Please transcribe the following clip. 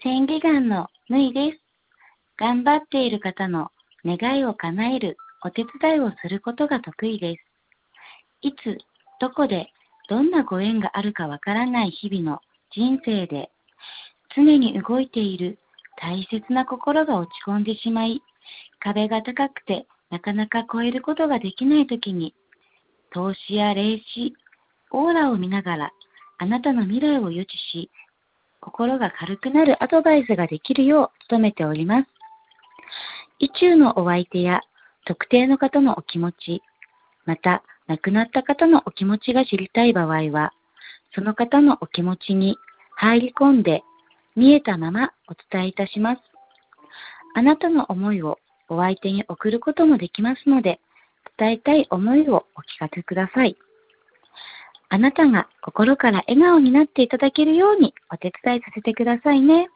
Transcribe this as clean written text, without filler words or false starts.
千里眼のぬいです。頑張っている方の願いを叶えるお手伝いをすることが得意です。いつ、どこで、どんなご縁があるかわからない日々の人生で、常に動いている大切な心が落ち込んでしまい、壁が高くてなかなか越えることができないときに、透視や霊視、オーラを見ながらあなたの未来を予知し、心が軽くなるアドバイスができるよう努めております。意中のお相手や特定の方のお気持ち、また亡くなった方のお気持ちが知りたい場合は、その方のお気持ちに入り込んで見えたままお伝えいたします。あなたの思いをお相手に送ることもできますので、伝えたい思いをお聞かせください。あなたが心から笑顔になっていただけるようにお手伝いさせてくださいね。